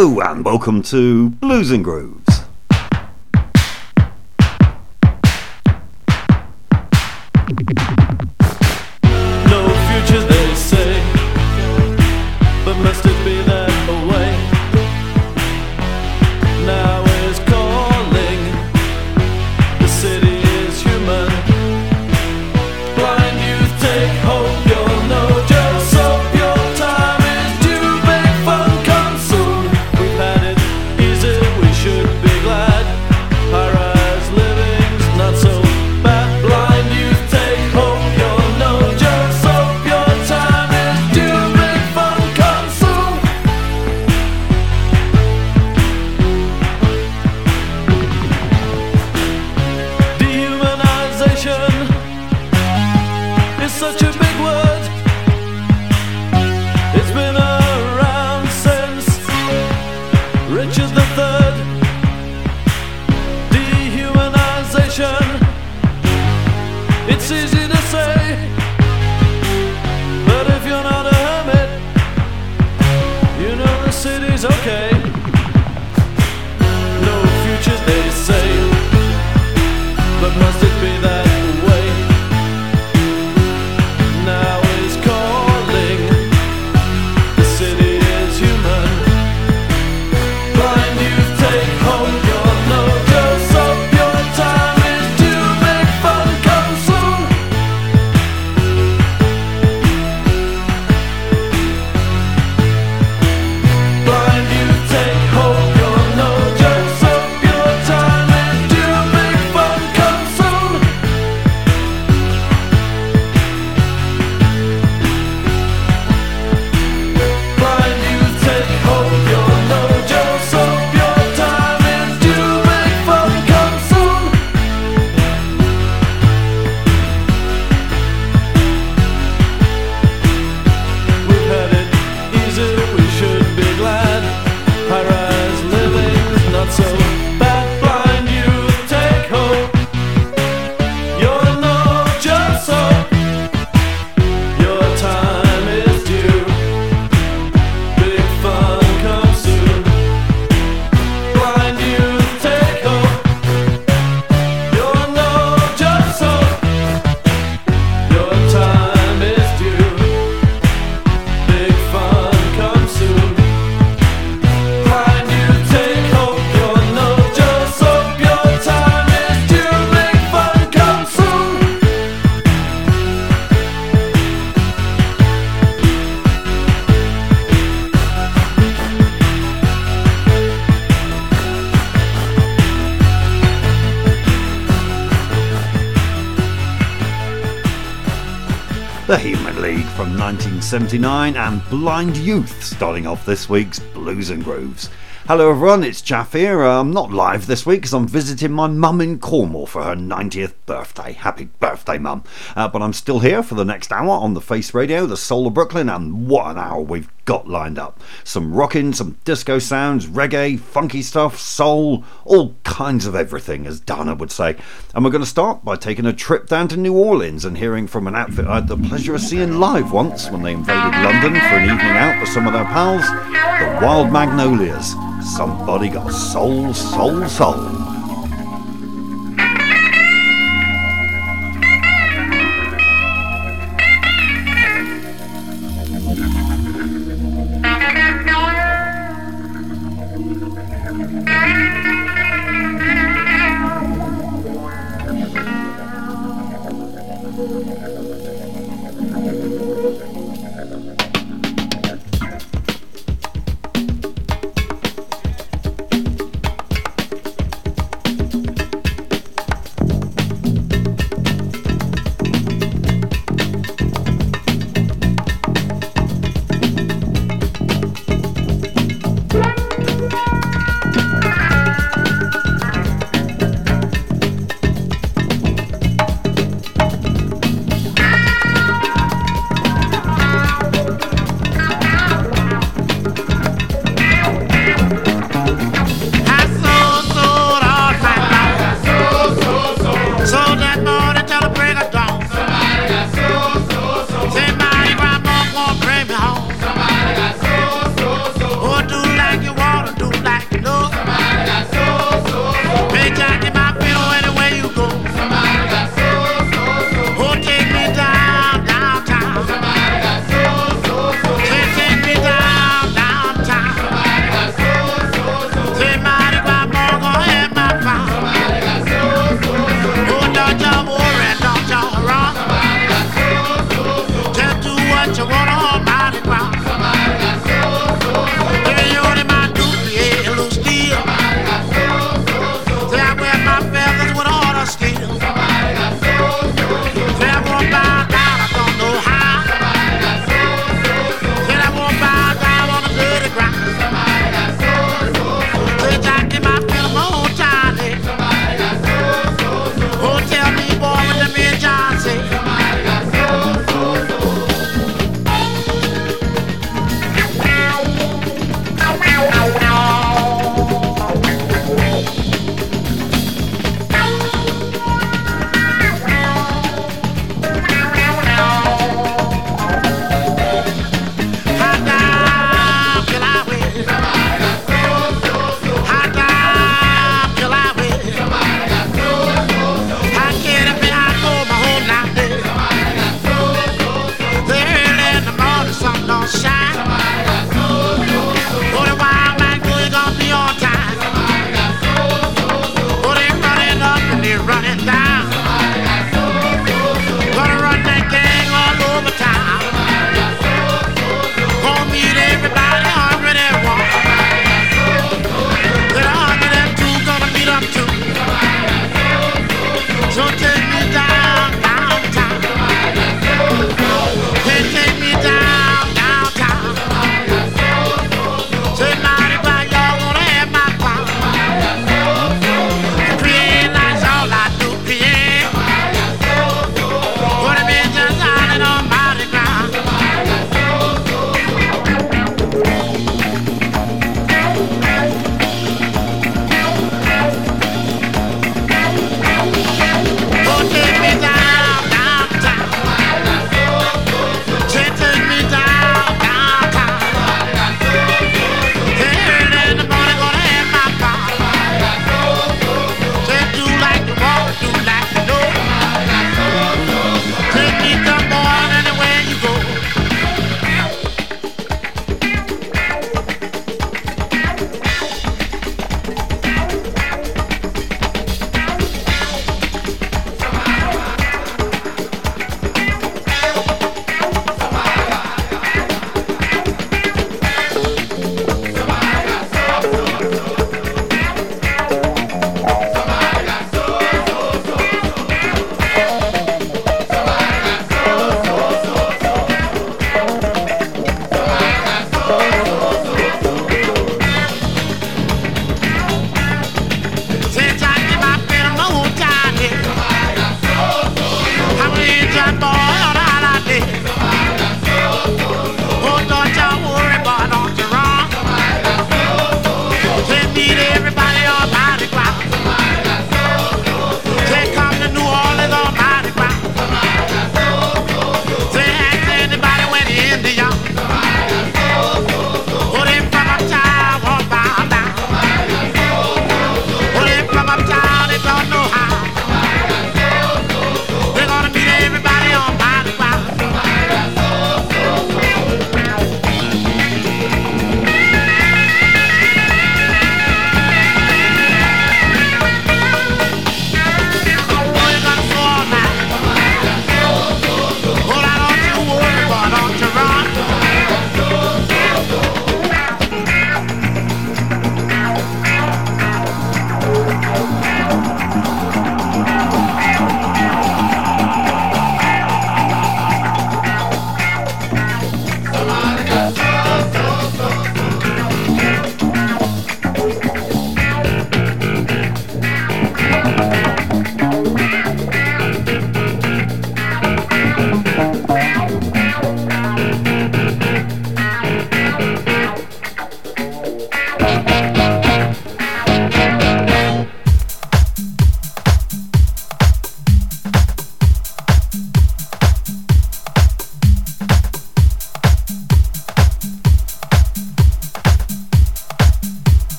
Hello and welcome to Blues and Grooves. No future they say, but must it be that way? Now is calling, the city is human. Blind youth take hope, you'll know just hope your time is due. Big fun come soon. We've had it easy, we should be glad. High-rise living's not so bad. Blind youth take hope, you'll know just hope your time is due. Big fun come soon. Dehumanization is such a big word. It's been around since Richard III. Dehumanization, it's easy to say, but if you're not a hermit, you know the city's okay. No future they say, but must it be that way? Now is calling, the city is human. Blind youth take hope, you'll know just hope your time is due. Big fun come soon. Blind youth take hope, you'll know just hope your time is due. Big fun come soon. Blind youth take hope, you'll know just hope your time is due. Big fun come soon. We've had it easy, we should be glad. High-rise living's not so bad. Blind youth take hope, you'll know just hope your time is due. Big fun comes soon. Blind youth take hope, you'll know just hope your time is due. Big fun comes soon. Blind youth take hope, you'll know just hope your time is due. Big fun comes soon. The Human League from 1979 and Blind Youth starting off this week's Blues and Grooves. Hello everyone, it's Jaff here. I'm not live this week because I'm visiting my mum in Cornwall for her 90th birthday. Happy birthday, mum. But I'm still here for the next hour on the Face Radio, the Soul of Brooklyn, and what an hour we've got lined up. Some rockin', some disco sounds, reggae, funky stuff, soul, all kinds of everything, as Dana would say. And we're going to start by taking a trip down to New Orleans and hearing from an outfit I had the pleasure of seeing live once when they invaded London for an evening out with some of their pals, the Wild Magnolias. Somebody got soul, soul, soul.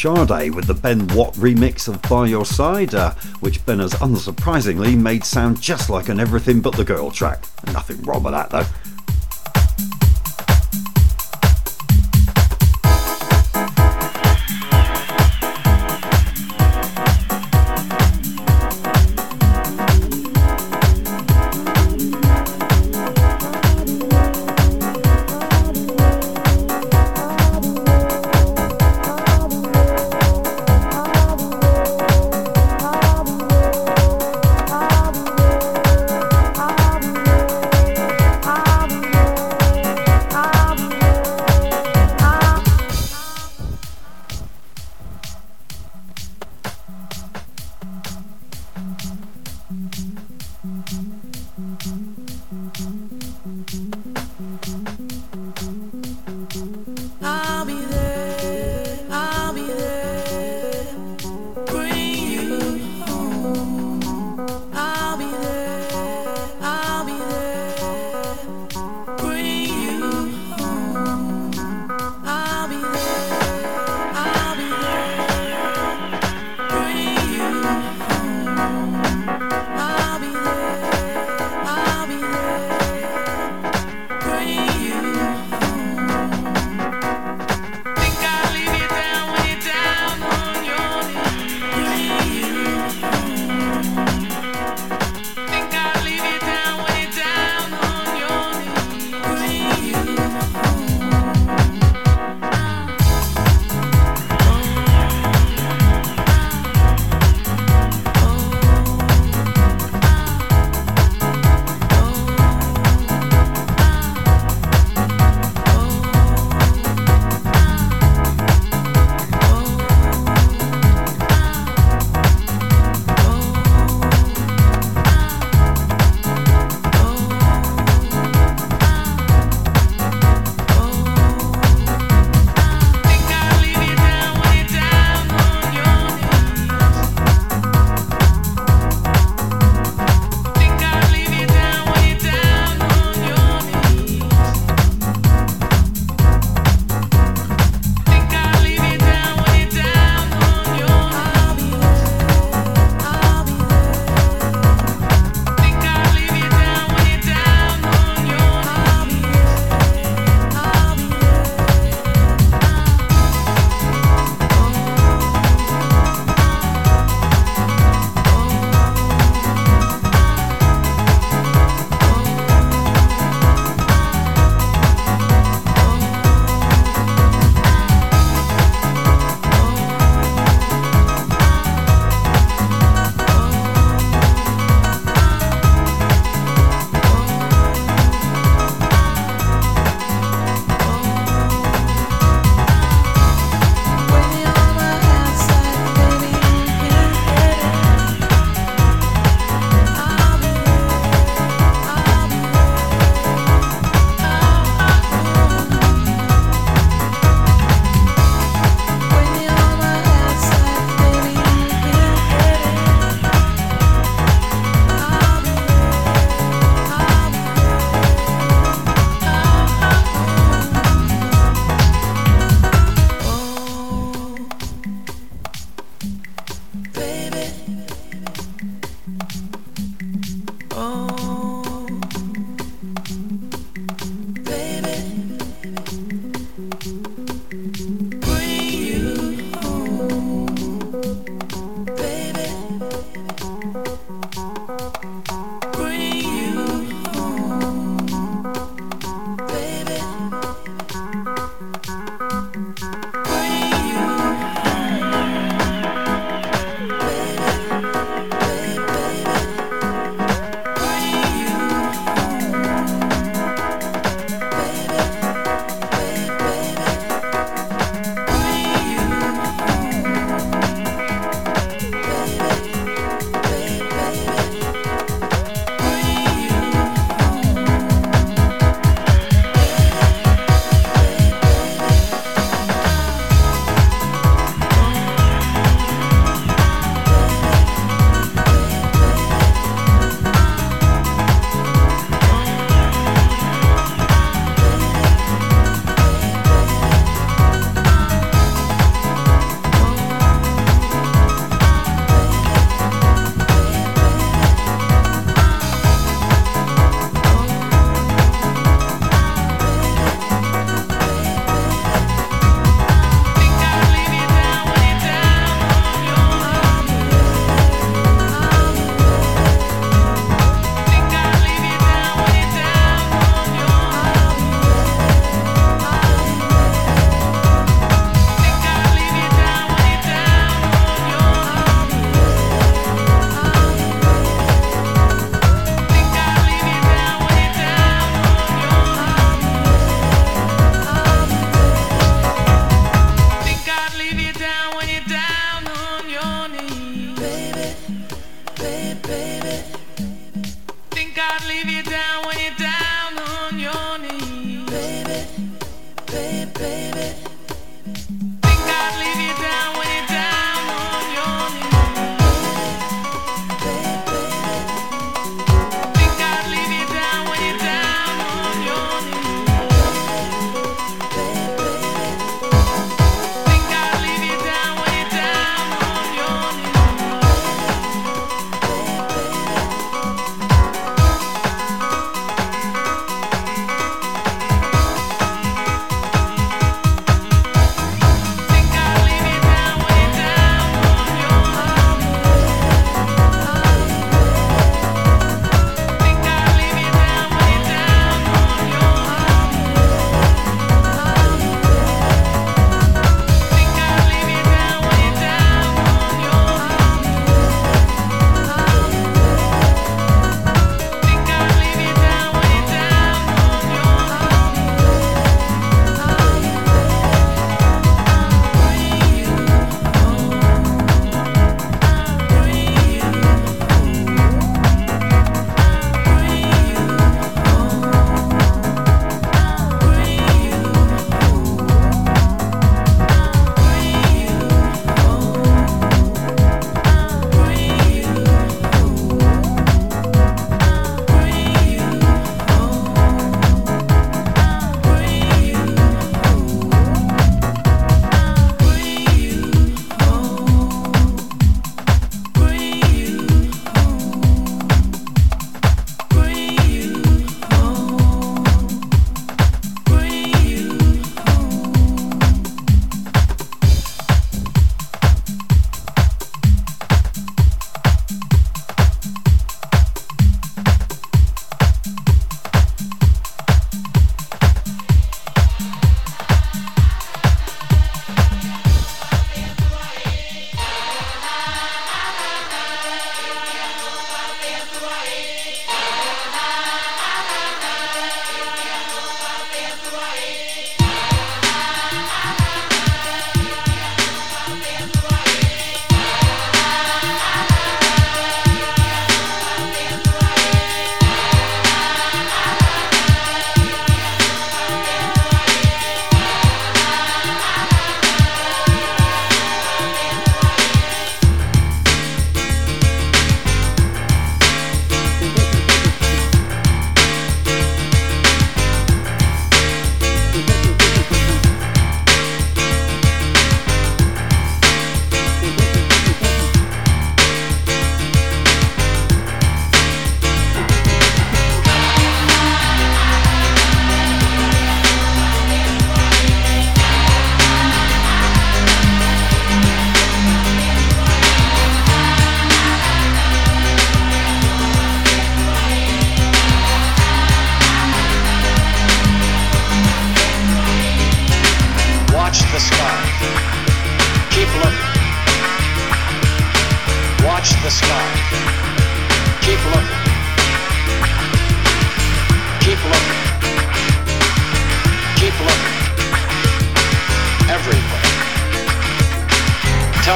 Sade with the Ben Watt remix of By Your Side, which Ben has unsurprisingly made sound just like an Everything But The Girl track. Nothing wrong with that though.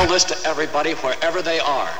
this to everybody wherever they are.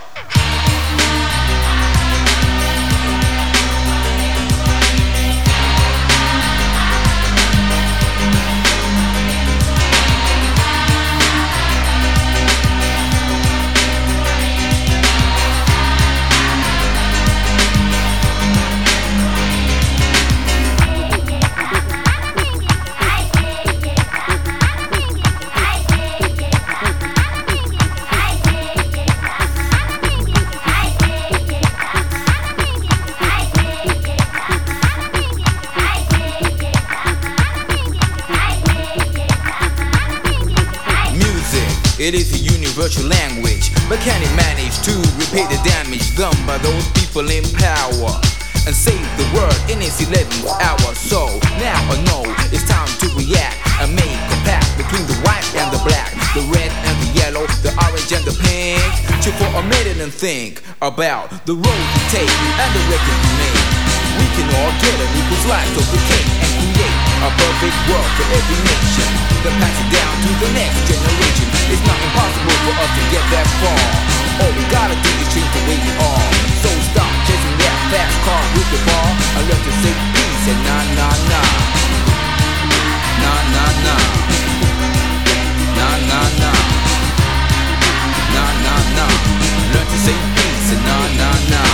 It is a universal language, but can it manage to repair the damage done by those people in power and save the world in its 11th hour? So now I know it's time to react and make a pact between the white and the black, the red and the yellow, the orange and the pink. Chill for a minute and think about the road we take and the record we make. We can all get an equal slice of the cake and create a perfect world for every nation, then pass it down to the next generation. It's not impossible for us to get that far. All we gotta do is change the way we are. So stop chasing that fast car with the bar and learn to say peace and nah nah nah. Nah nah nah. Nah nah nah. Nah nah nah. Learn to say peace and nah nah nah.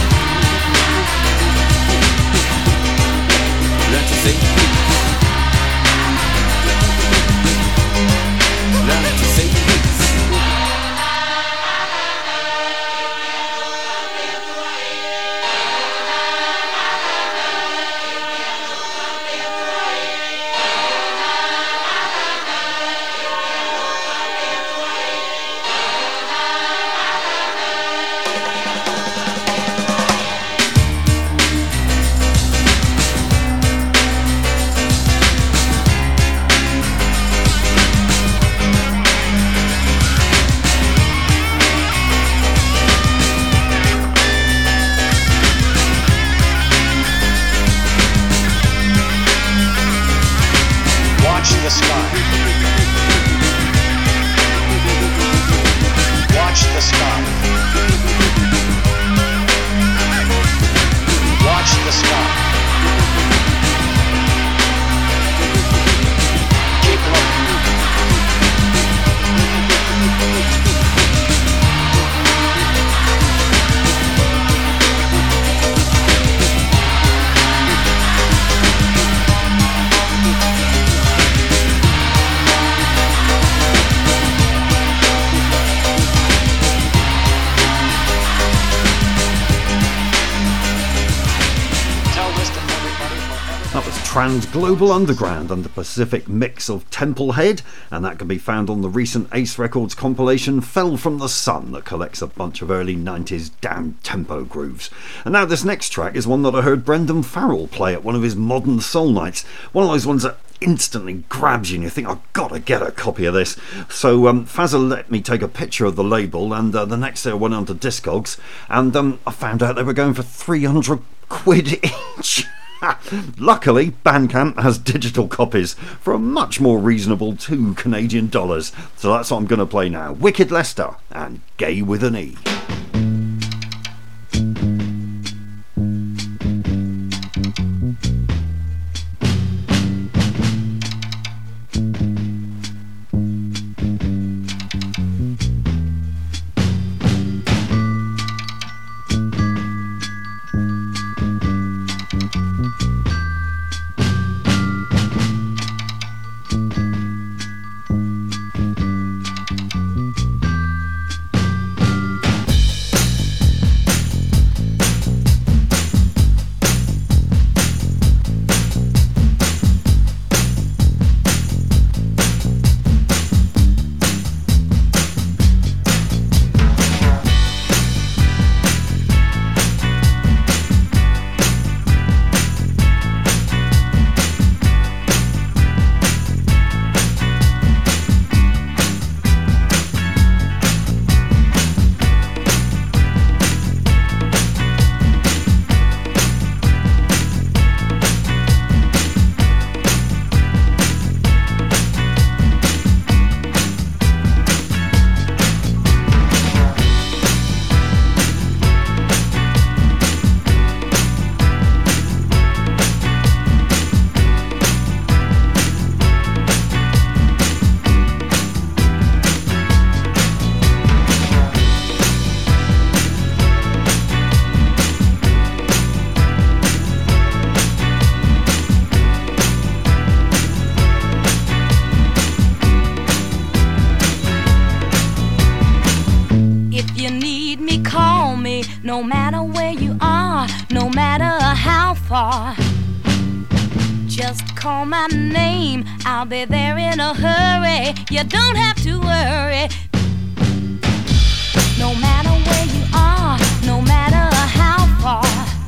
Learn to say peace. Learn to say peace. Trans-Global Underground and the Pacific mix of Templehead, and that can be found on the recent Ace Records compilation Fell from the Sun that collects a bunch of early 90s down-tempo grooves. And now this next track is one that I heard Brendan Farrell play at one of his Modern Soul nights, one of those ones that instantly grabs you and you think, I've got to get a copy of this. So Fazza let me take a picture of the label, and the next day I went on to Discogs and I found out they were going for 300 quid each. Luckily, Bandcamp has digital copies for a much more reasonable $2 So that's what I'm going to play now. Wicked Lester and Gay with an E. No matter where you are, no matter how far, just call my name, I'll be there in a hurry. You don't have to worry. No matter where you are, no matter how far,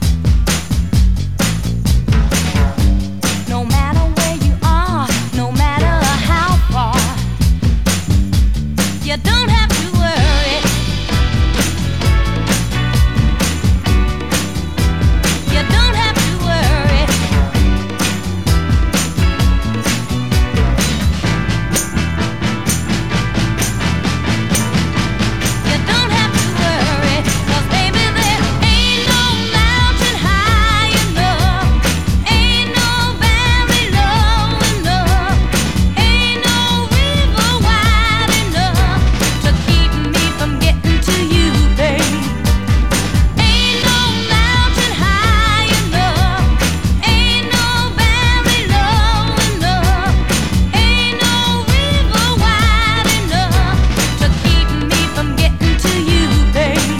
no matter where you are, no matter how far, you don't have to worry. You don't have to worry. You don't have to worry, 'cause baby there ain't no mountain high enough, ain't no valley low enough, ain't no river wide enough to keep me from getting to you, babe. Ain't no mountain high enough, ain't no valley low enough, ain't no river wide enough to keep me from getting to you, babe.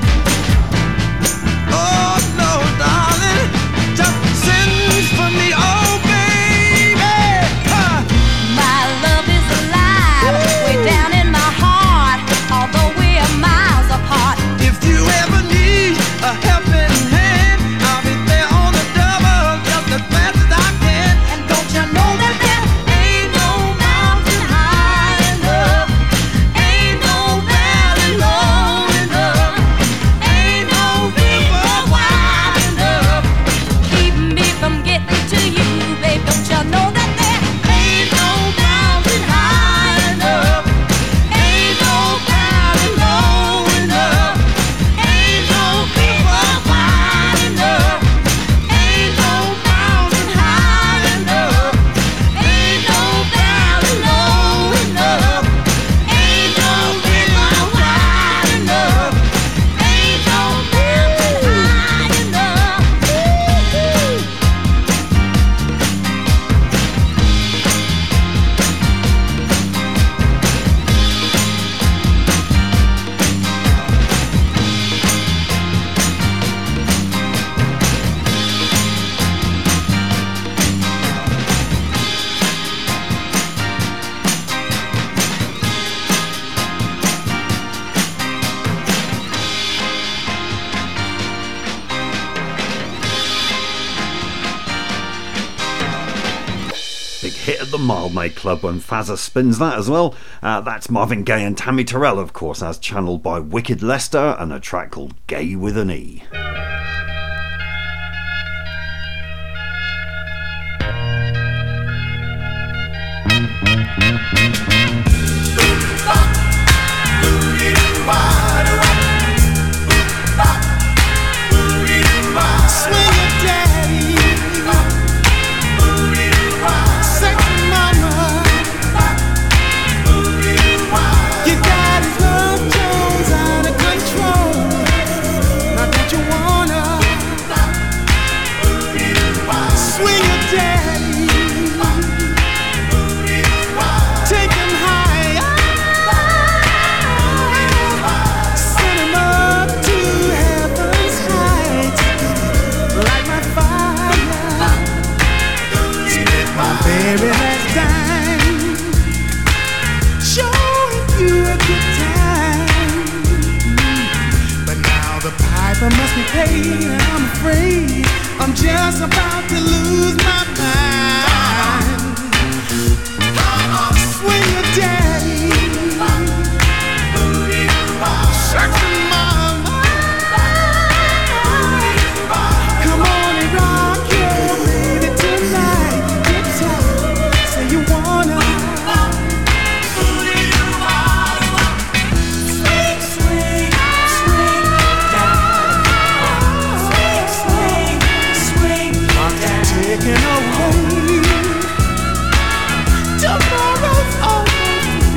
Oh no, darling, just send for me, oh baby. My love is alive, way down in my heart, although we're miles apart. If you ever need a helping hand, I'll be there on the double, just as fast as I can. And don't you know that there ain't no mountain high enough, ain't no valley low enough, ain't no river wide enough to keep me from getting to you, babe. Don't you know that there ain't no mountain high enough, ain't no valley low enough, ain't no river wide enough, ain't no mountain high enough, ain't no valley low enough, ain't no river wide enough, ain't no mountain high enough. Big hit at the Mildmay Club when Fazza spins that as well. That's Marvin Gaye and Tammy Terrell, of course, as channelled by Wicked Lester, and a track called Gay with an E. Swing it, daddy. Sexy mama. You got his love Jones out of control. Now don't you wanna swing it, daddy? Take him higher. Send him up to heaven's heights. Light my fire. My baby has dined, showing you a good time. But now the piper must be paid, and I'm afraid I'm just about to lose my mind. Swing your daddy, sexy mama. Come on and rock your baby tonight. Get tight, say you wanna. Swing, swing, swing, down. Swing, swing, swing, down. Taking away tomorrow's almost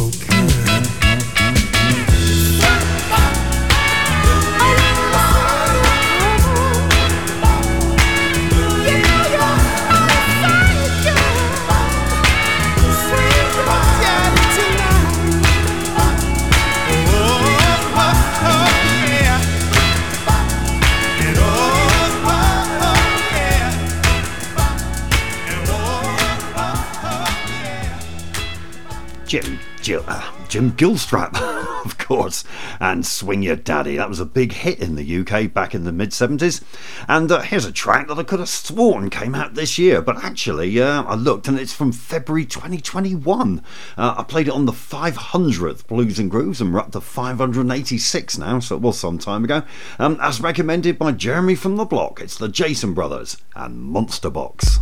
Jim Gilstrap, of course, and Swing Your Daddy. That was a big hit in the UK back in the mid-70s. And here's a track that I could have sworn came out this year, but actually I looked and it's from February 2021. I played it on the 500th Blues and Grooves, and we're up to 586 now, so it was some time ago. As recommended by Jeremy from the Block, it's the Jason Brothers and Monster Box.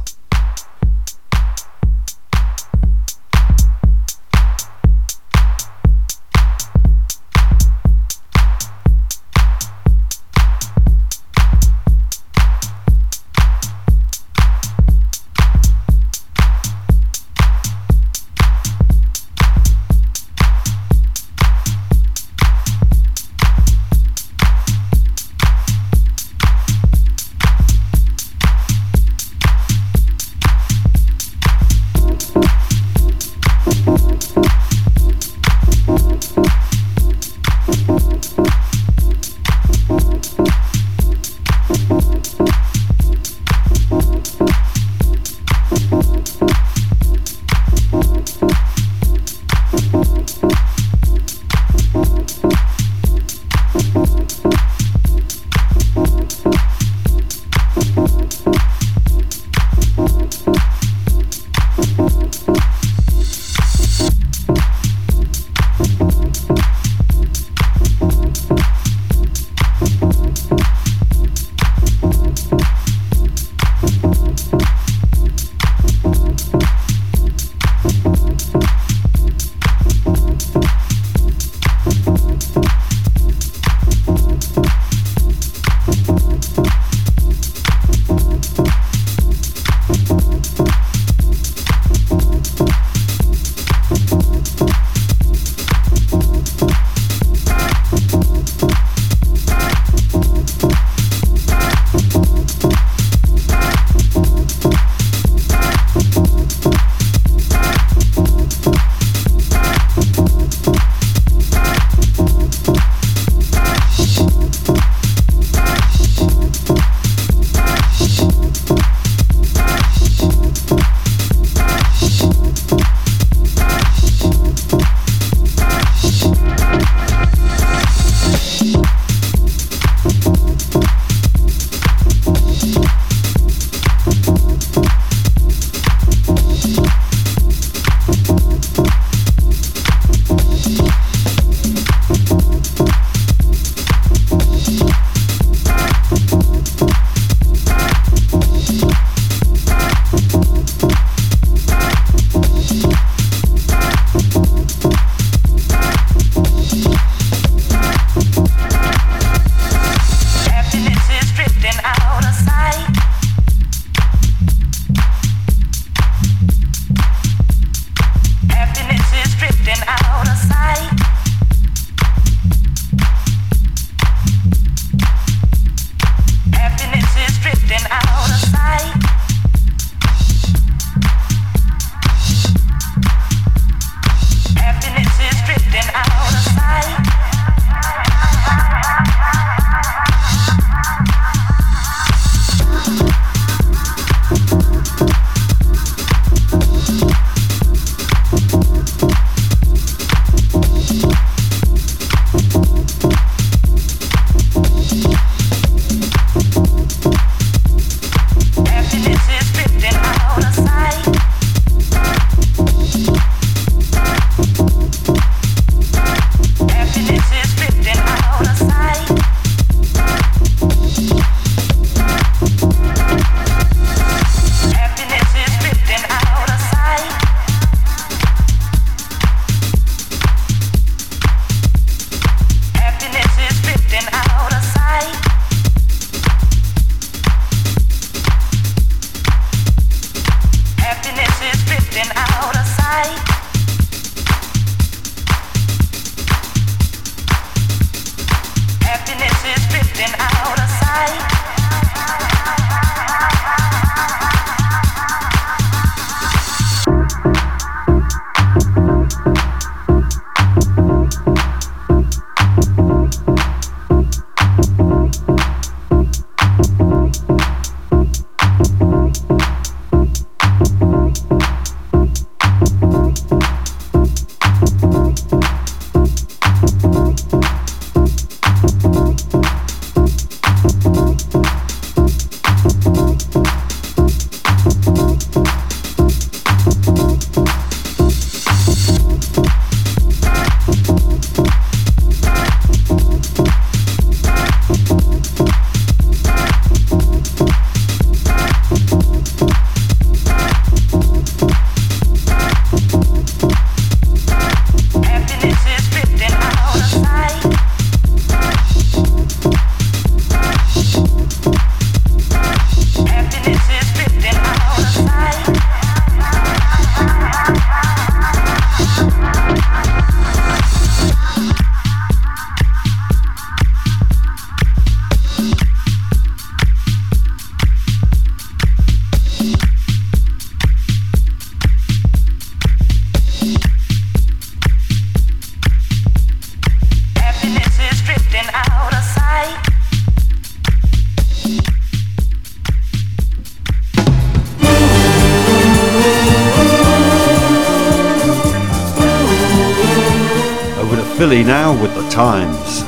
Philly now with the Times.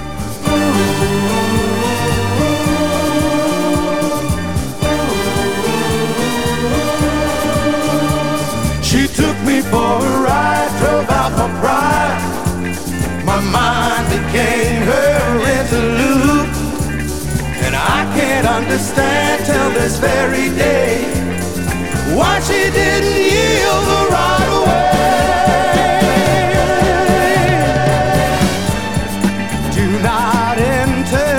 She took me for a ride, drove out my pride. My mind became her interlude, and I can't understand till this very day why she didn't yield the right away. Do not enter.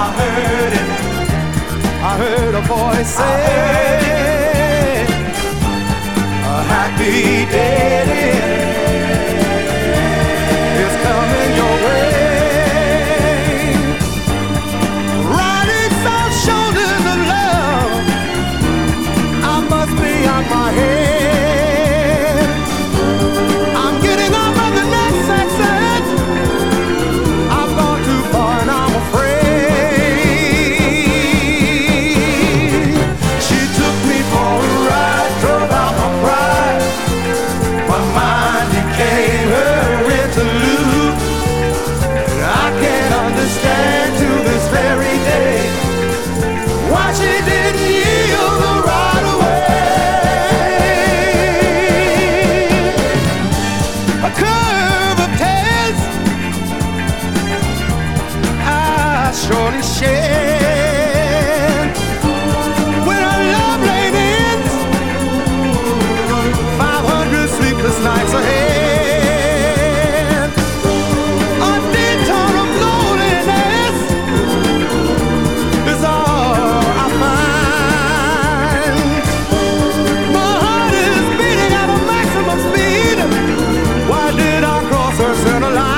I heard a voice say, a happy dead end is coming your way. Riding some shoulders of love, I must be on my head. I'm getting off of the next exit. I've gone too far and I'm afraid. She took me for a ride, drove out my pride. My mind became her interlude, and I can't understand to this very day why she didn't yield the right away. A curve of tears I surely shed when our love laid ends. 500 sleepless nights ahead. A detour of loneliness is all I find. My heart is beating at a maximum speed. Why did I cross her center line?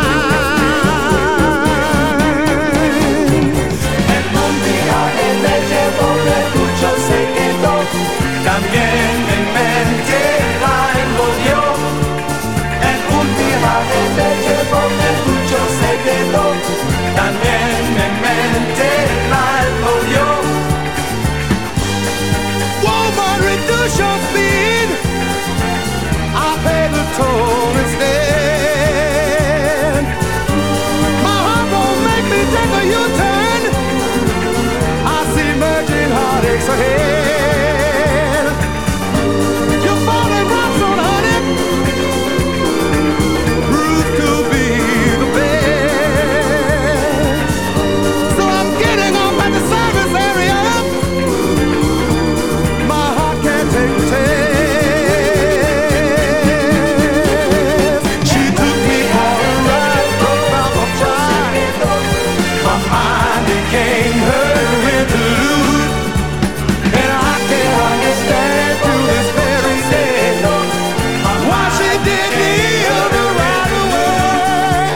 En un viaje me llevo de mucho secreto, también mi mente la envolvió. En un viaje me llevo de mucho secreto, también mi mente la envolvió. Woman, reduce your speed. I pay the toll instead. My heart won't make me take a U-turn. I see merging heartaches ahead. You're falling rocks on honey, proved to be the best. So I'm getting off at the service area. My heart can't take the test. She took me for a ride, drove out my pride. My mind became her interlude, and I can't understand to this very day why she didn't yield the right away.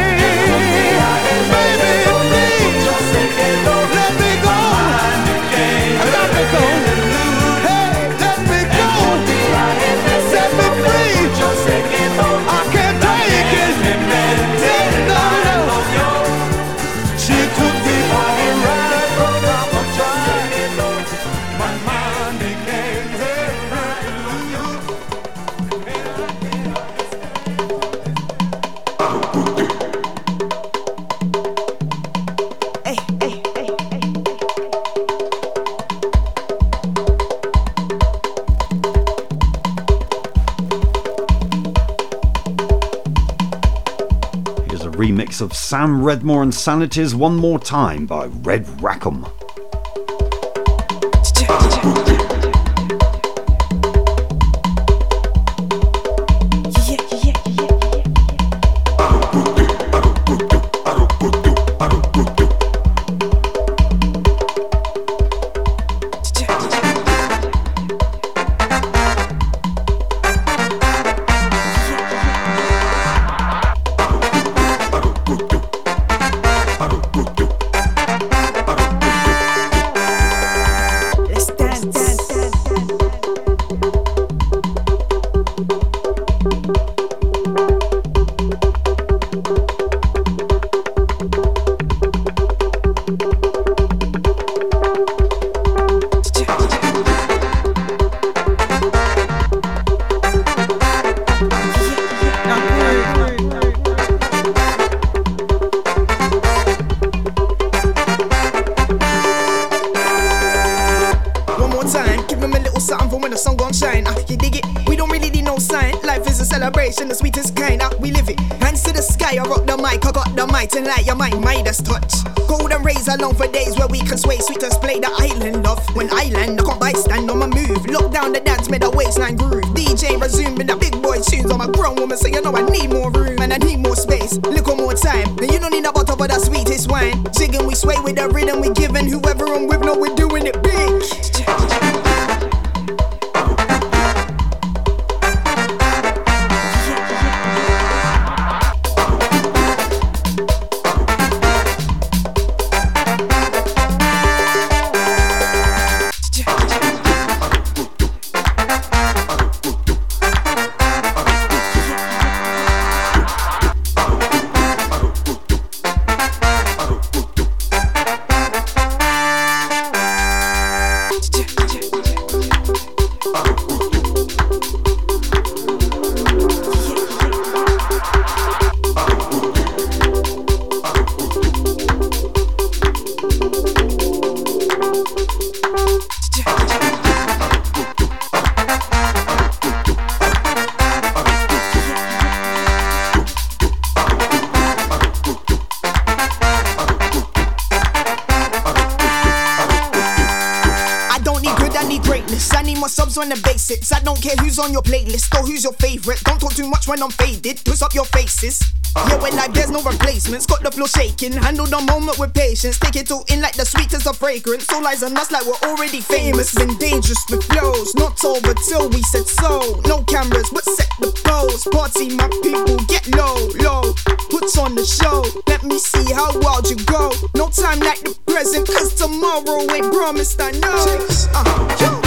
Baby, please, let me go. I got to go. Hey, let me go. Set me free. I can't take it. No, no. She took me for a ride, broke out my pride. My mind became her interlude. Here's a remix of Sam Redmore and Sanity's One More Time by Red Rackham. celebration, the sweetest kind, we live it. Hands to the sky, I rock the mic, I got the mic tonight, your mind, Midas touch. Golden rays along for days where we can sway, sweet display the island of. When I land, I can't bystand on my move. Lock down the dance, made a waistline groove. DJ resuming the big boy tunes on my grown woman, so you know I need more room and I need more space. Little more time, then you don't need a bottle for the sweetest wine. Jigging, we sway with the rhythm we giving. Whoever I'm with, know we're doing it big. On the basics, I don't care who's on your playlist or who's your favorite. Don't talk too much when I'm faded. Twist up your faces. Yeah, when like there's no replacements. Got the flow shaking, handle the moment with patience. Take it all in like the sweetest of fragrance. All eyes on us like we're already famous. Been dangerous with flows, not over till we said so. No cameras, but set the pose. Party, my people, get low, low. Puts on the show, let me see how wild you go. No time like the present, cause tomorrow ain't promised, I know. Yo.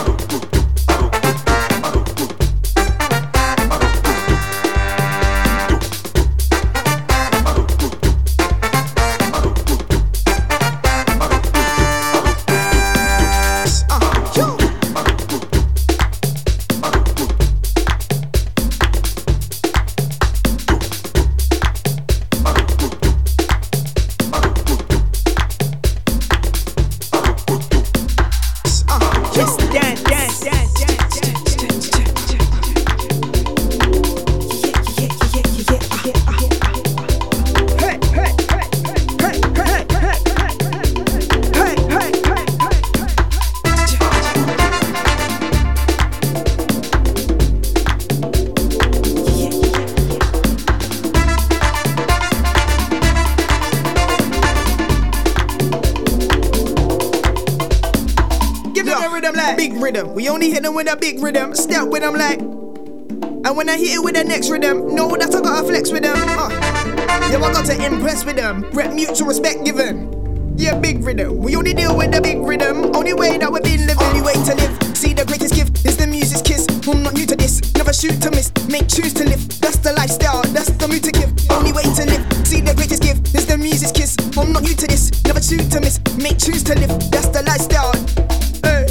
We only hit them with a big rhythm, step with them like. And when I hit it with the next rhythm, know that I gotta flex with them. Yeah, I got to impress with them. Rep mutual respect given. Yeah, big rhythm. We only deal with the big rhythm. Only way that we've been living. Only way to live. See, the greatest gift is the music's kiss. I'm not new to this. Never shoot to miss. Make choose to live. That's the lifestyle. That's the mood to give. Only way to live. See, the greatest gift is the music's kiss. I'm not new to this. Never shoot to miss. Make choose to live. That's the lifestyle. Hey.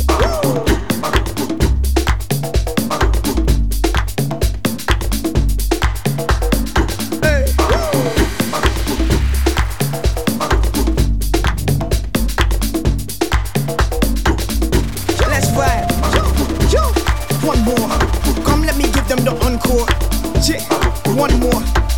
One more.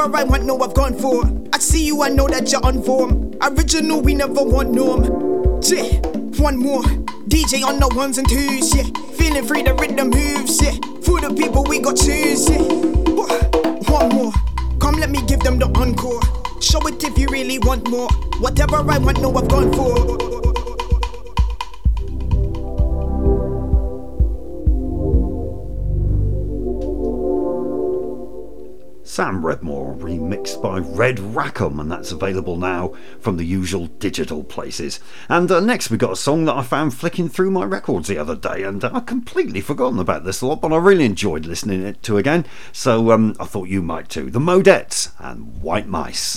Whatever I want, no, I've gone for. I see you, I know that you're on form. Original, we never want norm. Yeah, one more. DJ on the ones and twos, yeah. Feeling free to rhythm moves, yeah. For the people we got choose, yeah. One more. Come, let me give them the encore. Show it if you really want more. Whatever I want, no, I've gone for. Sam Redmore remixed by Red Rackham, and that's available now from the usual digital places. And next we got a song that I found flicking through my records the other day, and I'd completely forgotten about this lot, but I really enjoyed listening it to again, so I thought you might too. The Modettes and White Mice.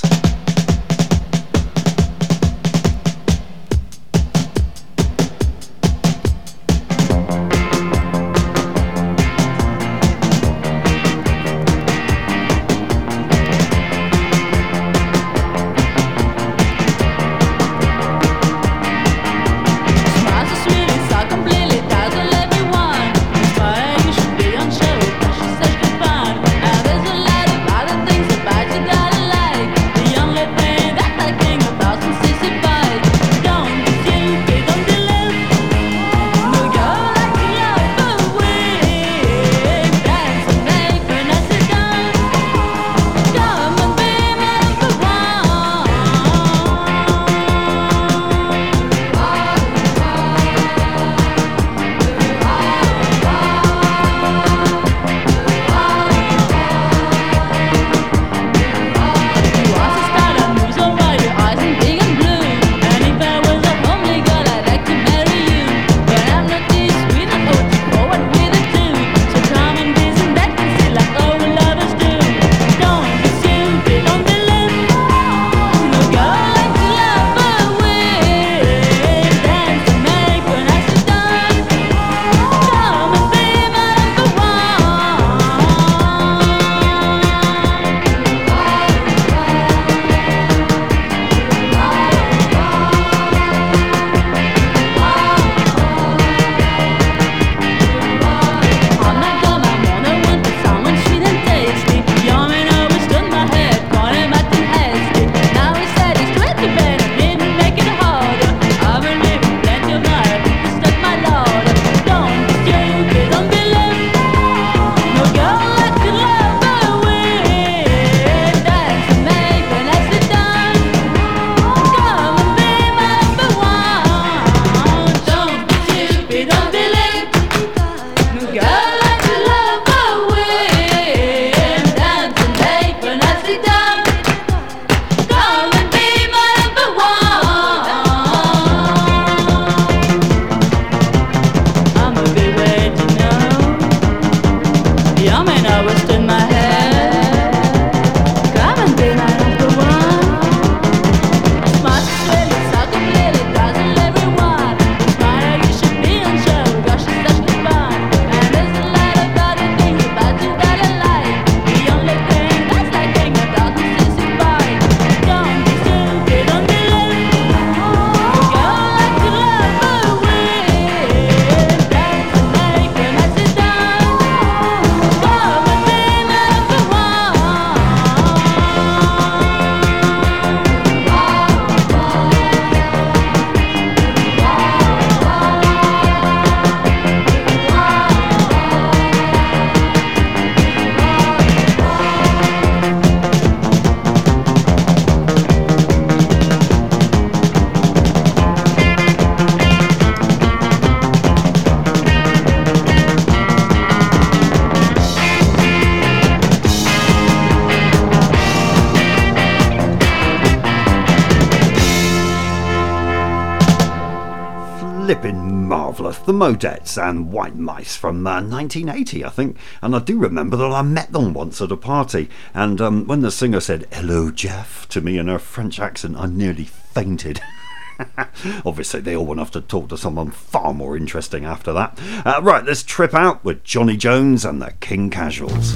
Flippin' marvellous. The Modettes and White Mice from 1980, I think. And I do remember that I met them once at a party. And when the singer said, "Hello, Jeff," to me in her French accent, I nearly fainted. Obviously, they all went off to talk to someone far more interesting after that. Right, let's trip out with Johnny Jones and the King Casuals.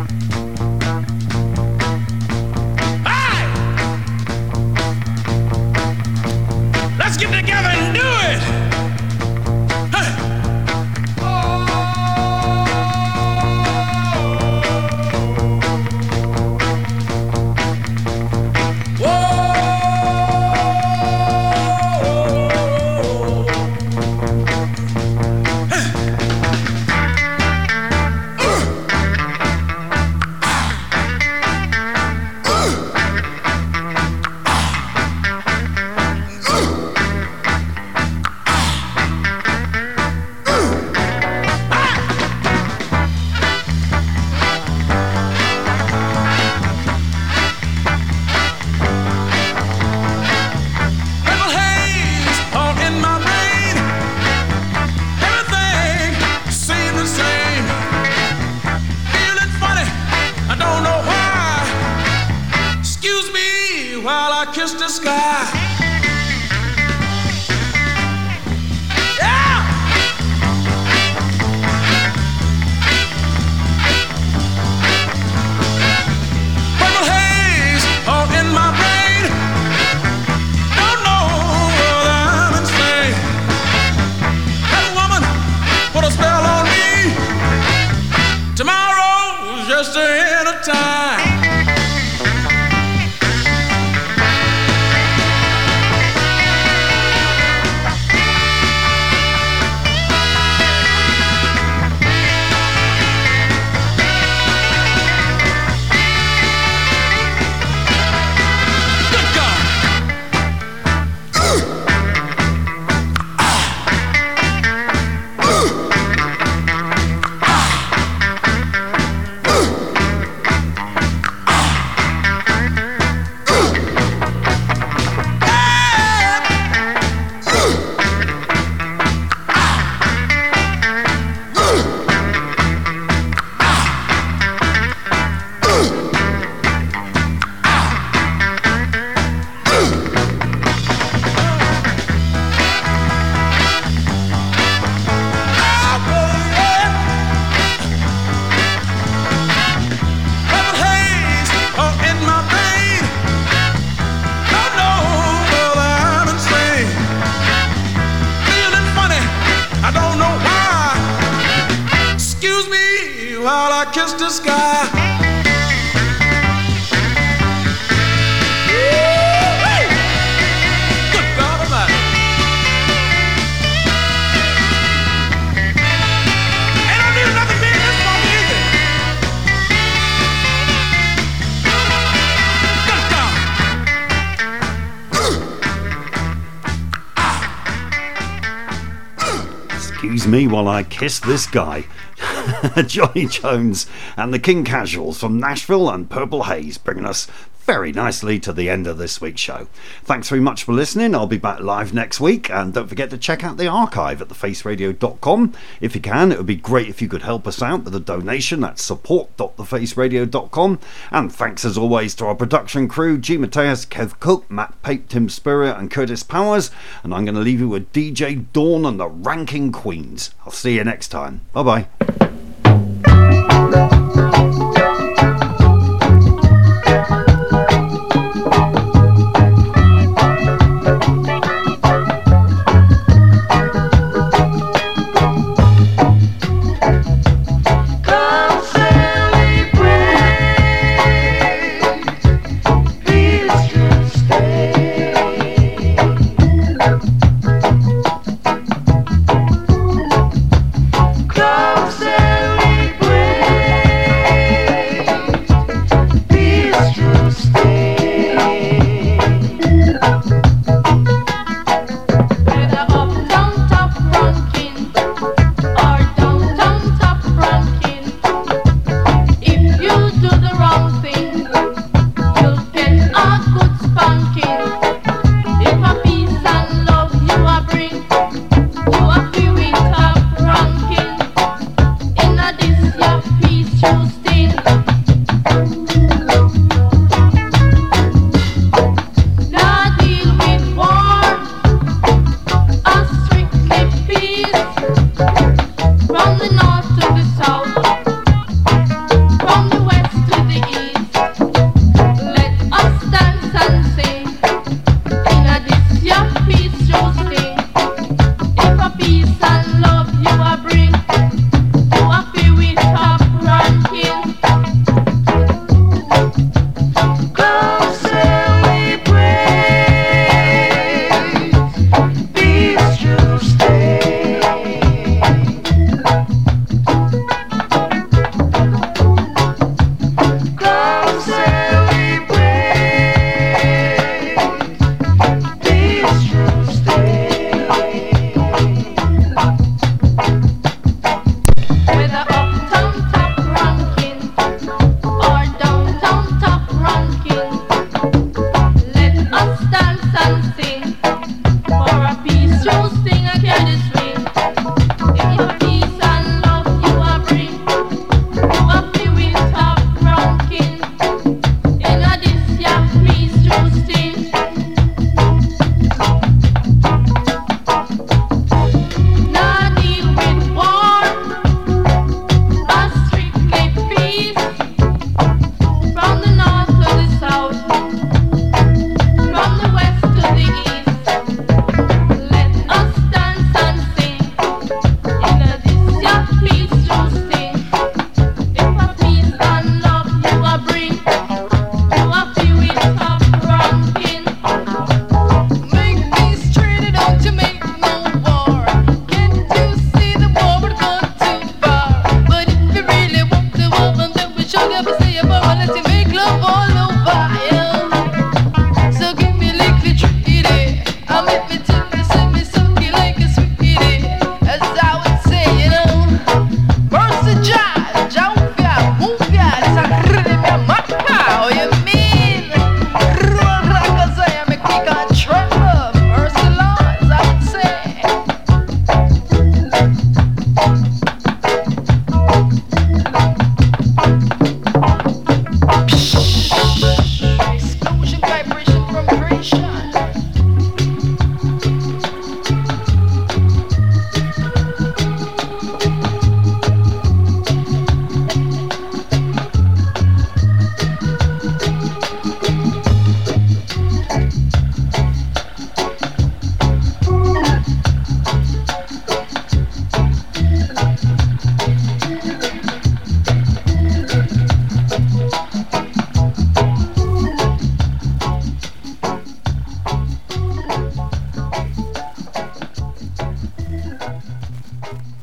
Let's get together and do it! Hey. the sky. Yeah! Purple haze all in my brain. Don't know whether I'm insane. That woman put a spell on me. Tomorrow's just the end of time. While I kiss the sky. Woo-wee! Good God Almighty. Ain't no need nothing big this for me, is it? Good God. Excuse me while I kiss this guy. Johnny Jones and the King Casuals from Nashville and Purple Haze, bringing us very nicely to the end of this week's show. Thanks very much for listening. I'll be back live next week, and don't forget to check out the archive at thefaceradio.com. If you can, it would be great if you could help us out with a donation at support.thefaceradio.com. And thanks as always to our production crew, G. Mateus, Kev Cook, Matt Pape, Tim Spurrier and Curtis Powers. And I'm going to leave you with DJ Dawn and the Ranking Queens. I'll see you next time. Bye bye. From the north